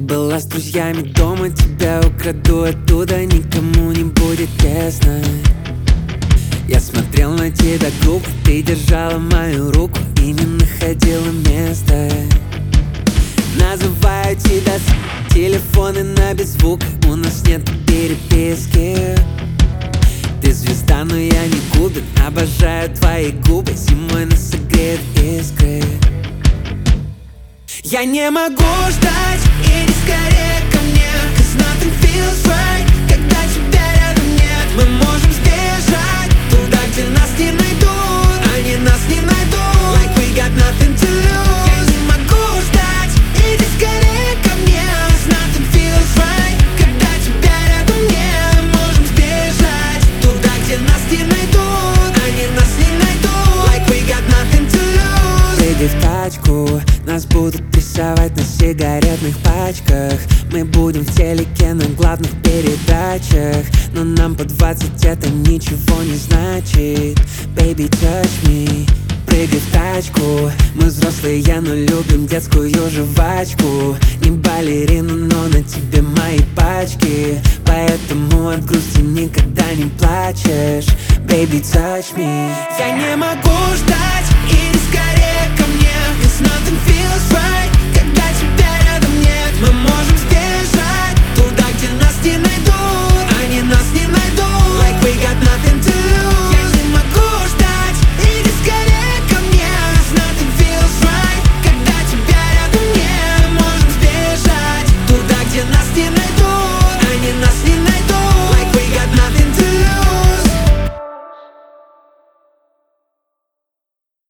была с друзьями дома, тебя украду оттуда, никому не будет тесно. Я смотрел на тебя грубо, ты держала мою руку и не находила места. Называю тебя с телефона на без звука, у нас нет переписки. Ты звезда, но я не губин, обожаю твои губы, зимой нас согреют искры. Я не могу ждать, иди скорее ко мне, 'cause nothing feels right, когда тебя рядом нет. Мы можем сбежать туда, где нас не найдут, они нас не найдут. Like we got nothing to lose. Я не могу ждать, иди скорее ко мне, 'cause nothing feels right, когда тебя рядом нет. Мы можем сбежать туда, где нас не найдут, они нас не найдут. Like we got nothing to lose. Прыгай в тачку, нас будут рисовать на сигаретных пачках. Мы будем в телеке на главных передачах, но нам по 20 это ничего не значит. Baby, touch me. Прыгай в тачку, мы взрослые, но любим детскую жвачку. Не балерина, но на тебе мои пачки, поэтому от грусти никогда не плачешь. Baby, touch me. Я не могу ждать, иди скорее ко мне, 'cause nothing feels right, когда тебя рядом нет. Мы можем